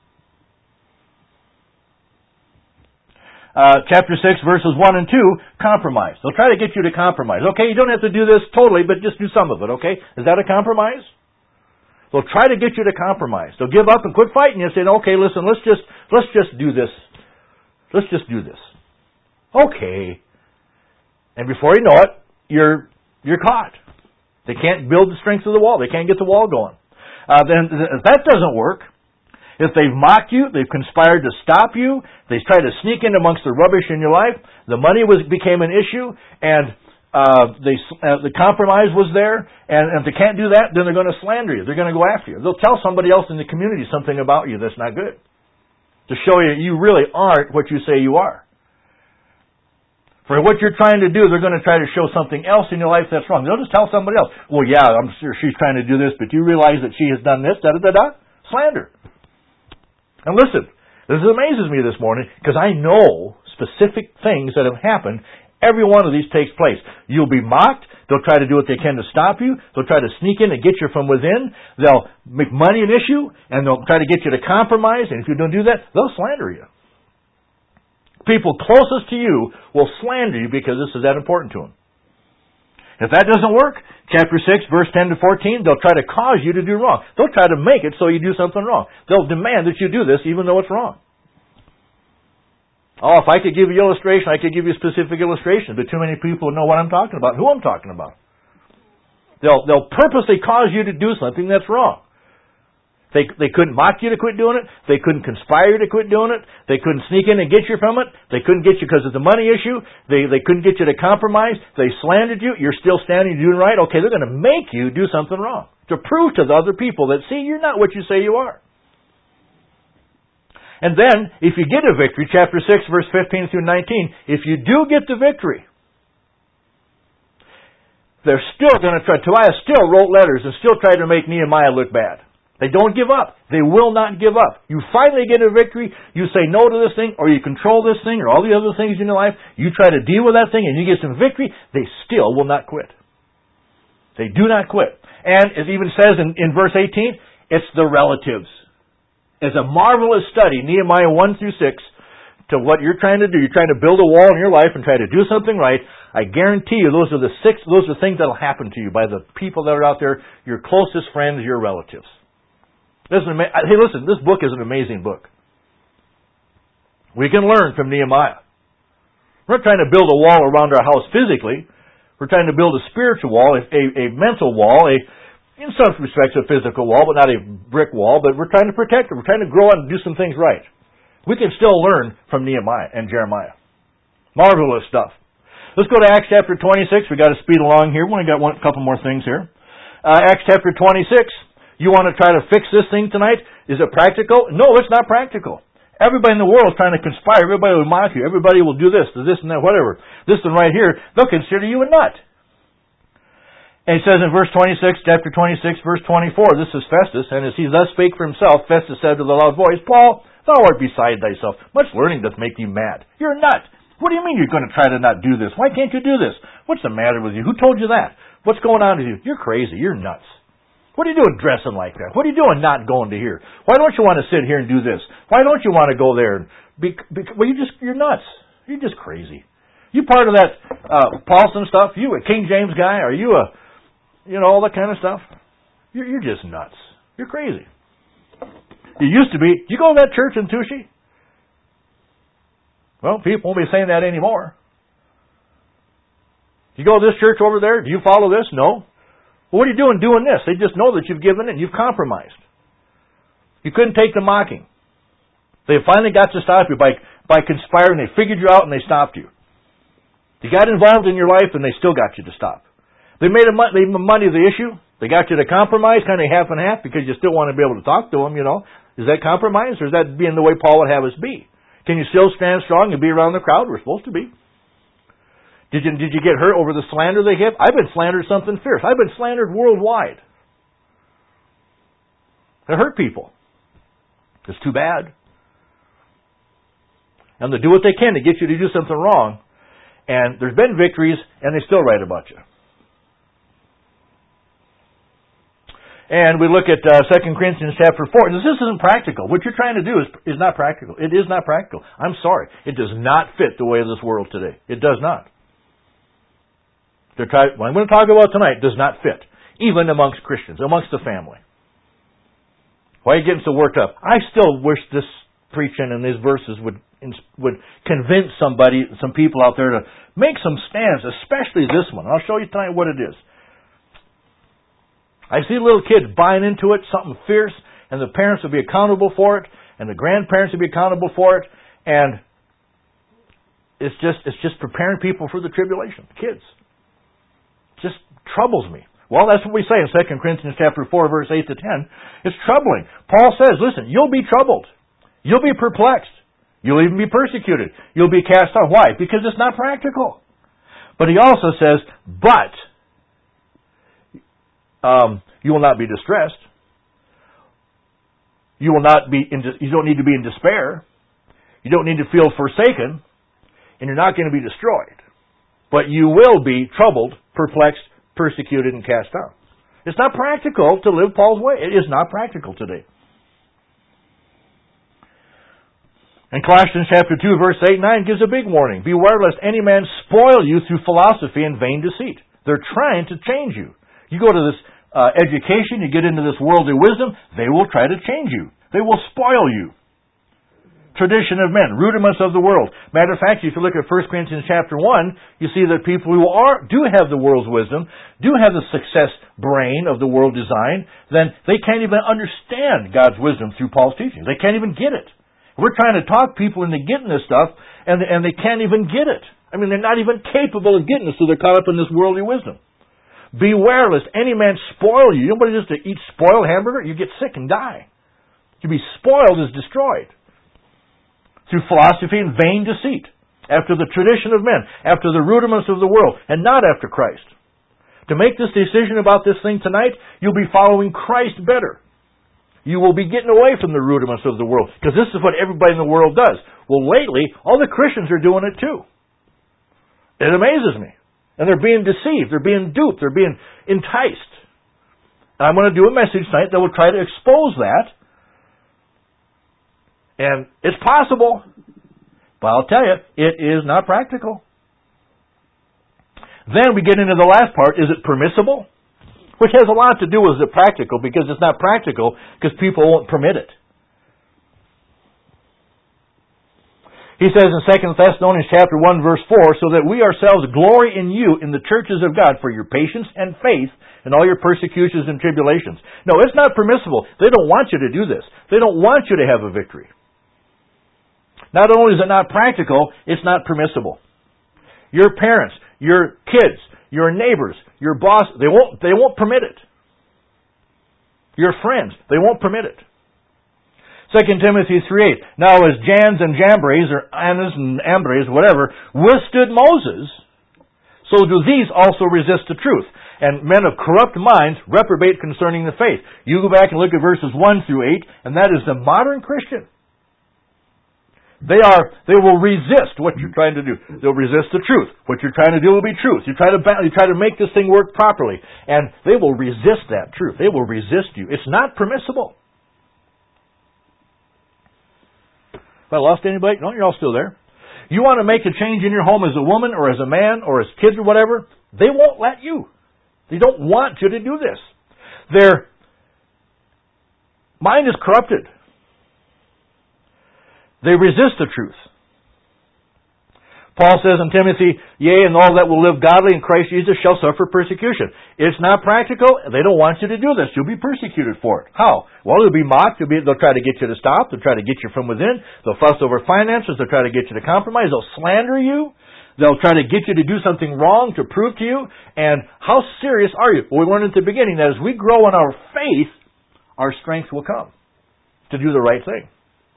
Chapter 6, verses 1 and 2, compromise. They'll try to get you to compromise. Okay, you don't have to do this totally, but just do some of it, okay? Is that a compromise? They'll try to get you to compromise. They'll give up and quit fighting you and say, okay, listen, let's just do this. Let's just do this. Okay. And before you know it, you're caught. They can't build the strength of the wall. They can't get the wall going. Then if that doesn't work, if they've mocked you, they've conspired to stop you, they tried to sneak in amongst the rubbish in your life, the money became an issue, and The compromise was there, and if they can't do that, then they're going to slander you. They're going to go after you. They'll tell somebody else in the community something about you that's not good, to show you you really aren't what you say you are. For what you're trying to do, they're going to try to show something else in your life that's wrong. They'll just tell somebody else, well, yeah, I'm sure she's trying to do this, but you realize that she has done this, da-da-da-da? Slander. And listen, this amazes me this morning, because I know specific things that have happened. Every one of these takes place. You'll be mocked. They'll try to do what they can to stop you. They'll try to sneak in and get you from within. They'll make money an issue, and they'll try to get you to compromise, and if you don't do that, they'll slander you. People closest to you will slander you because this is that important to them. If that doesn't work, chapter 6, verse 10 to 14, they'll try to cause you to do wrong. They'll try to make it so you do something wrong. They'll demand that you do this even though it's wrong. Oh, if I could give you illustration, I could give you specific illustrations, but too many people know what I'm talking about, who I'm talking about. They'll purposely cause you to do something that's wrong. They couldn't mock you to quit doing it. They couldn't conspire you to quit doing it. They couldn't sneak in and get you from it. They couldn't get you because of the money issue. They couldn't get you to compromise. They slandered you. You're still standing doing right. Okay, they're going to make you do something wrong to prove to the other people that, see, you're not what you say you are. And then, if you get a victory, chapter 6, verse 15 through 19, if you do get the victory, they're still going to try. Tobiah still wrote letters and still tried to make Nehemiah look bad. They don't give up. They will not give up. You finally get a victory, you say no to this thing, or you control this thing, or all the other things in your life, you try to deal with that thing, and you get some victory, they still will not quit. They do not quit. And it even says in verse 18, it's the relatives. It's a marvelous study, Nehemiah 1 through 6, to what you're trying to do. You're trying to build a wall in your life and try to do something right. I guarantee you those are things that will happen to you by the people that are out there, your closest friends, your relatives. Hey, listen, this book is an amazing book. We can learn from Nehemiah. We're not trying to build a wall around our house physically. We're trying to build a spiritual wall, a mental wall, in some respects a physical wall, but not a brick wall, but we're trying to protect it. We're trying to grow up and do some things right. We can still learn from Nehemiah and Jeremiah. Marvelous stuff. Let's go to Acts chapter 26. We've got to speed along here. We only got a couple more things here. Acts chapter 26. You want to try to fix this thing tonight? Is it practical? No, it's not practical. Everybody in the world is trying to conspire. Everybody will mock you. Everybody will do this and that, whatever. This one right here, they'll consider you a nut. And it says in verse 26, chapter 26, verse 24, this is Festus, and as he thus spake for himself, Festus said with a loud voice, Paul, thou art beside thyself. Much learning doth make you mad. You're a nut. What do you mean you're going to try to not do this? Why can't you do this? What's the matter with you? Who told you that? What's going on with you? You're crazy. You're nuts. What are you doing dressing like that? What are you doing not going to here? Why don't you want to sit here and do this? Why don't you want to go there? Well, you're nuts. You're just crazy. You part of that Paulson stuff? You a King James guy? Are you all that kind of stuff? You're just nuts. You're crazy. You used to be. You go to that church in Tushy? Well, people won't be saying that anymore. You go to this church over there? Do you follow this? No. Well, what are you doing this? They just know that you've given in. You've compromised. You couldn't take the mocking. They finally got to stop you by conspiring. They figured you out and they stopped you. They got involved in your life and they still got you to stop. They made money the issue. They got you to compromise, kind of half and half, because you still want to be able to talk to them, Is that compromise, or is that being the way Paul would have us be? Can you still stand strong and be around the crowd? We're supposed to be. Did you get hurt over the slander they give? I've been slandered something fierce. I've been slandered worldwide. It hurt people. It's too bad. And they do what they can to get you to do something wrong. And there's been victories, and they still write about you. And we look at 2 Corinthians chapter 4. This isn't practical. What you're trying to do is not practical. It is not practical. I'm sorry. It does not fit the way of this world today. It does not. What I'm going to talk about tonight does not fit, even amongst Christians, amongst the family. Why are you getting so worked up? I still wish this preaching and these verses would convince some people out there to make some stands, especially this one. I'll show you tonight what it is. I see little kids buying into it, something fierce, and the parents will be accountable for it, and the grandparents will be accountable for it, and it's just preparing people for the tribulation, kids. just troubles me. Well, that's what we say in 2 Corinthians chapter 4, verse 8 to 10. It's troubling. Paul says, listen, you'll be troubled. You'll be perplexed. You'll even be persecuted. You'll be cast out. Why? Because it's not practical. But he also says, but you will not be distressed. You will not be. You don't need to be in despair. You don't need to feel forsaken, and you're not going to be destroyed. But you will be troubled, perplexed, persecuted, and cast out. It's not practical to live Paul's way. It is not practical today. And Colossians chapter 2, verse 8 and 9 gives a big warning. Beware lest any man spoil you through philosophy and vain deceit. They're trying to change you. You go to this education, you get into this worldly wisdom, they will try to change you. They will spoil you. Tradition of men, rudiments of the world. Matter of fact, if you look at 1 Corinthians chapter 1, you see that people who do have the world's wisdom, do have the success brain of the world design, then they can't even understand God's wisdom through Paul's teaching. They can't even get it. We're trying to talk people into getting this stuff, and they can't even get it. I mean, they're not even capable of getting it, so they're caught up in this worldly wisdom. Beware lest any man spoil you. You know what it is to eat spoiled hamburger? You get sick and die. To be spoiled is destroyed. Through philosophy and vain deceit. After the tradition of men. After the rudiments of the world. And not after Christ. To make this decision about this thing tonight, you'll be following Christ better. You will be getting away from the rudiments of the world. Because this is what everybody in the world does. Well, lately, all the Christians are doing it too. It amazes me. And they're being deceived. They're being duped. They're being enticed. And I'm going to do a message tonight that will try to expose that. And it's possible. But I'll tell you, it is not practical. Then we get into the last part. Is it permissible? Which has a lot to do with the practical, because it's not practical because people won't permit it. He says in 2 Thessalonians chapter 1, verse 4, so that we ourselves glory in you in the churches of God for your patience and faith in all your persecutions and tribulations. No, it's not permissible. They don't want you to do this. They don't want you to have a victory. Not only is it not practical, it's not permissible. Your parents, your kids, your neighbors, your boss, they won't permit it. Your friends, they won't permit it. 2 Timothy 3:8. Now as Jannes and Jambres, or Annas and Ambres, whatever, withstood Moses, so do these also resist the truth. And men of corrupt minds reprobate concerning the faith. You go back and look at verses 1 through 8, and that is the modern Christian. They will resist what you're trying to do. They'll resist the truth. What you're trying to do will be truth. You try to make this thing work properly, and they will resist that truth. They will resist you. It's not permissible. Have I lost anybody? No, you're all still there. You want to make a change in your home as a woman or as a man or as kids or whatever, they won't let you. They don't want you to do this. Their mind is corrupted. They resist the truth. Paul says in Timothy, yea, and all that will live godly in Christ Jesus shall suffer persecution. It's not practical. They don't want you to do this. You'll be persecuted for it. How? Well, you'll be mocked. They'll try to get you to stop. They'll try to get you from within. They'll fuss over finances. They'll try to get you to compromise. They'll slander you. They'll try to get you to do something wrong to prove to you. And how serious are you? Well, we learned at the beginning that as we grow in our faith, our strength will come to do the right thing.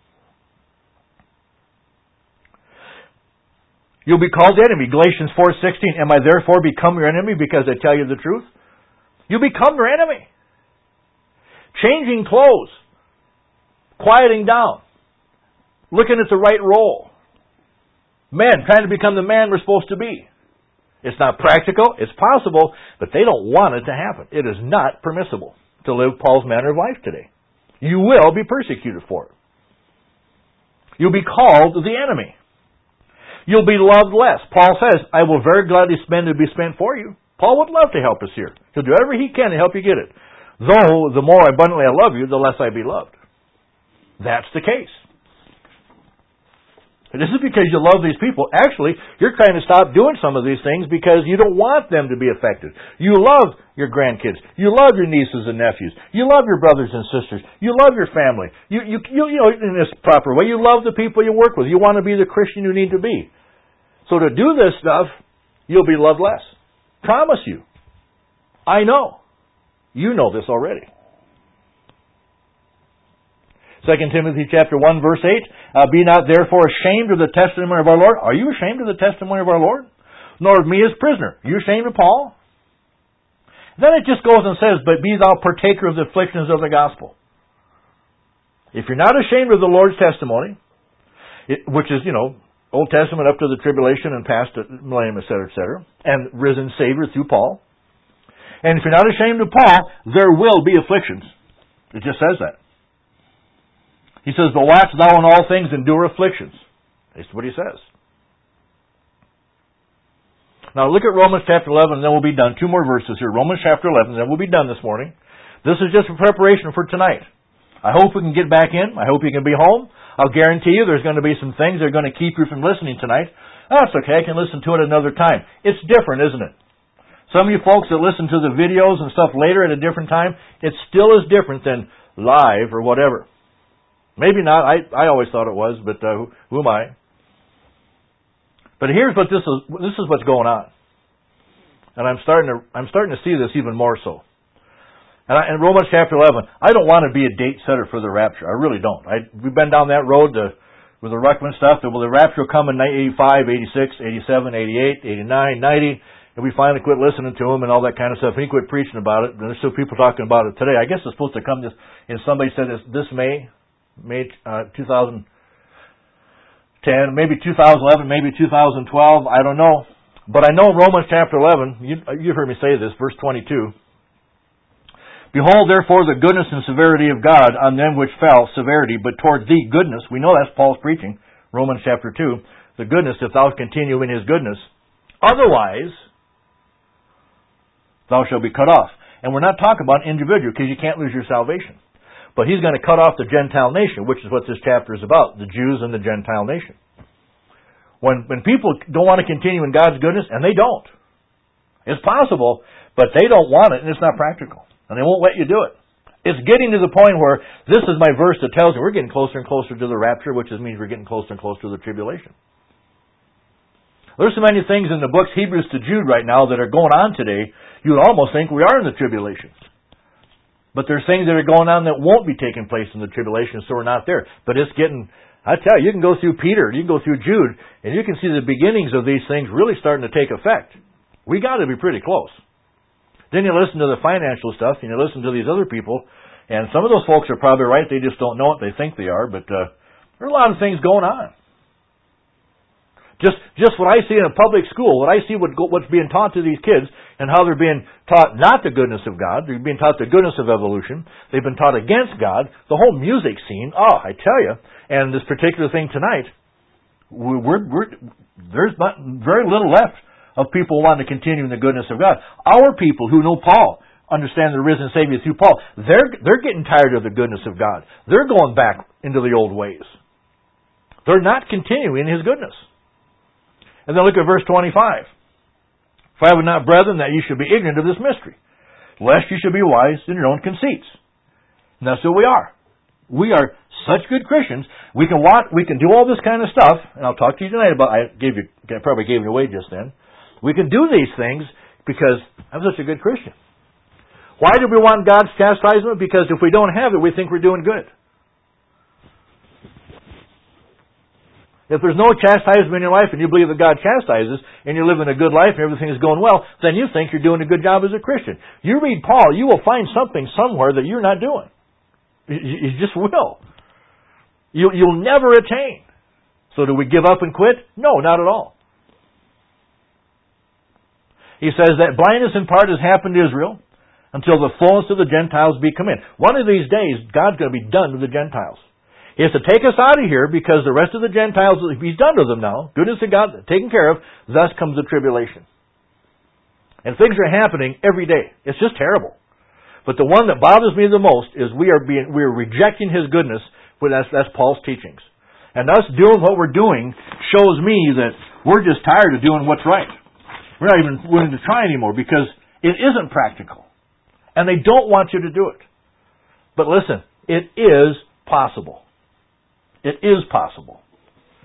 You'll be called enemy. Galatians 4:16. Am I therefore become your enemy because I tell you the truth? You become your enemy. Changing clothes. Quieting down. Looking at the right role. Men trying to become the man we're supposed to be. It's not practical. It's possible. But they don't want it to happen. It is not permissible to live Paul's manner of life today. You will be persecuted for it. You'll be called the enemy. You'll be loved less. Paul says, I will very gladly spend to be spent for you. Paul would love to help us here. He'll do whatever he can to help you get it. Though, the more abundantly I love you, the less I be loved. That's the case. It isn't because you love these people. Actually, you're trying to stop doing some of these things because you don't want them to be affected. You love your grandkids. You love your nieces and nephews. You love your brothers and sisters. You love your family. You know, in this proper way, you love the people you work with. You want to be the Christian you need to be. So to do this stuff, you'll be loved less. Promise you. I know. You know this already. 2 Timothy chapter 1, verse 8, be not therefore ashamed of the testimony of our Lord. Are you ashamed of the testimony of our Lord? Nor of me as prisoner. Are you ashamed of Paul? Then it just goes and says, but be thou partaker of the afflictions of the gospel. If you're not ashamed of the Lord's testimony, which is, Old Testament up to the tribulation and past millennium, etc., and risen Savior through Paul. And if you're not ashamed of Paul, there will be afflictions. It just says that. He says, but watch thou in all things endure afflictions. That's what he says. Now look at Romans chapter 11 and then we'll be done. 2 more verses here. Romans chapter 11 and then we'll be done this morning. This is just a preparation for tonight. I hope we can get back in. I hope you can be home. I'll guarantee you there's going to be some things that are going to keep you from listening tonight. Oh, that's okay. I can listen to it another time. It's different, isn't it? Some of you folks that listen to the videos and stuff later at a different time, it still is different than live or whatever. Maybe not. I always thought it was, but who am I? But here's what this is what's going on, and I'm starting to see this even more so. And in Romans chapter 11, I don't want to be a date setter for the rapture. I really don't. We've been down that road with the Ruckman stuff. Will the rapture come in 85, 86, 87, 88, 89, 90? And we finally quit listening to him and all that kind of stuff. And he quit preaching about it. And there's still people talking about it today. I guess it's supposed to come and somebody said this May 2010, maybe 2011, maybe 2012, I don't know. But I know Romans chapter 11, you've heard me say this, verse 22. Behold, therefore, the goodness and severity of God on them which fell, severity, but toward thee goodness. We know that's Paul's preaching, Romans chapter 2. The goodness, if thou continue in his goodness. Otherwise, thou shalt be cut off. And we're not talking about individual, because you can't lose your salvation. But he's going to cut off the Gentile nation, which is what this chapter is about, the Jews and the Gentile nation. When people don't want to continue in God's goodness, and they don't. It's possible, but they don't want it, and it's not practical. And they won't let you do it. It's getting to the point where this is my verse that tells me we're getting closer and closer to the rapture, which means we're getting closer and closer to the tribulation. There's so many things in the books, Hebrews to Jude right now, that are going on today, you would almost think we are in the tribulation. But there's things that are going on that won't be taking place in the tribulation, so we're not there. But it's getting, I tell you can go through Peter, you can go through Jude, and you can see the beginnings of these things really starting to take effect. We got to be pretty close. Then you listen to the financial stuff, and you listen to these other people, and some of those folks are probably right, they just don't know it, they think they are, but there are a lot of things going on. Just what I see in a public school, what I see what's being taught to these kids, and how they're being taught not the goodness of God, they're being taught the goodness of evolution, they've been taught against God, the whole music scene, I tell you, and this particular thing tonight, there's not very little left of people wanting to continue in the goodness of God. Our people who know Paul, understand the risen Savior through Paul, they're getting tired of the goodness of God. They're going back into the old ways. They're not continuing in His goodness. And then look at verse 25. For I would not, brethren, that you should be ignorant of this mystery, lest you should be wise in your own conceits. And that's who we are. We are such good Christians. We can do all this kind of stuff, and I'll talk to you tonight about. I probably gave it away just then. We can do these things because I'm such a good Christian. Why do we want God's chastisement? Because if we don't have it, we think we're doing good. If there's no chastisement in your life and you believe that God chastises and you're living a good life and everything is going well, then you think you're doing a good job as a Christian. You read Paul, you will find something somewhere that you're not doing. You just will. You'll never attain. So do we give up and quit? No, not at all. He says that blindness in part has happened to Israel until the fullness of the Gentiles be come in. One of these days, God's going to be done with the Gentiles. He has to take us out of here because the rest of the Gentiles, He's done to them now. Goodness of God, taken care of. Thus comes the tribulation. And things are happening every day. It's just terrible. But the one that bothers me the most is we are rejecting His goodness. That's Paul's teachings. And us doing what we're doing shows me that we're just tired of doing what's right. We're not even willing to try anymore because it isn't practical. And they don't want you to do it. But listen, it is possible. It is possible.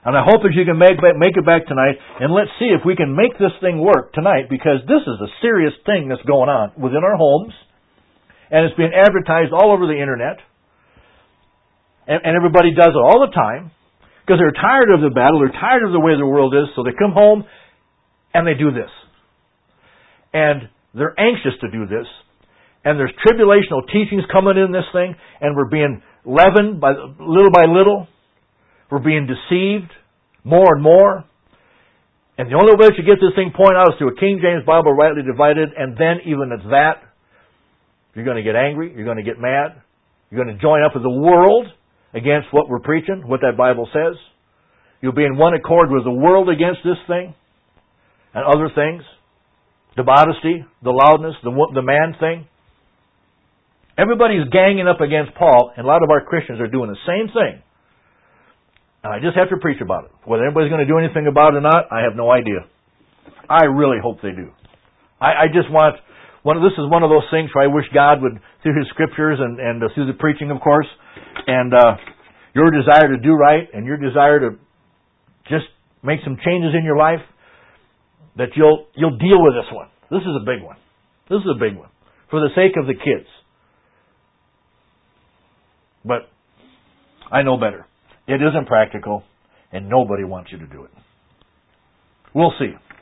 And I hope that you can make it back tonight, and let's see if we can make this thing work tonight, because this is a serious thing that's going on within our homes, and it's being advertised all over the internet, and everybody does it all the time, because they're tired of the battle, they're tired of the way the world is, so they come home and they do this. And they're anxious to do this, and there's tribulational teachings coming in this thing, and we're being leavened by little. We're being deceived more and more. And the only way to get this thing pointed out is through a King James Bible rightly divided, and then even at that, you're going to get angry, you're going to get mad, you're going to join up with the world against what we're preaching, what that Bible says. You'll be in one accord with the world against this thing and other things. The modesty, the loudness, the man thing. Everybody's ganging up against Paul, and a lot of our Christians are doing the same thing. And I just have to preach about it. Whether anybody's going to do anything about it or not, I have no idea. I really hope they do. I just want... This is one of those things where I wish God would, through His Scriptures and through the preaching, of course, and your desire to do right and your desire to just make some changes in your life, that you'll deal with this one. This is a big one. This is a big one. For the sake of the kids. But I know better. It isn't practical, and nobody wants you to do it. We'll see.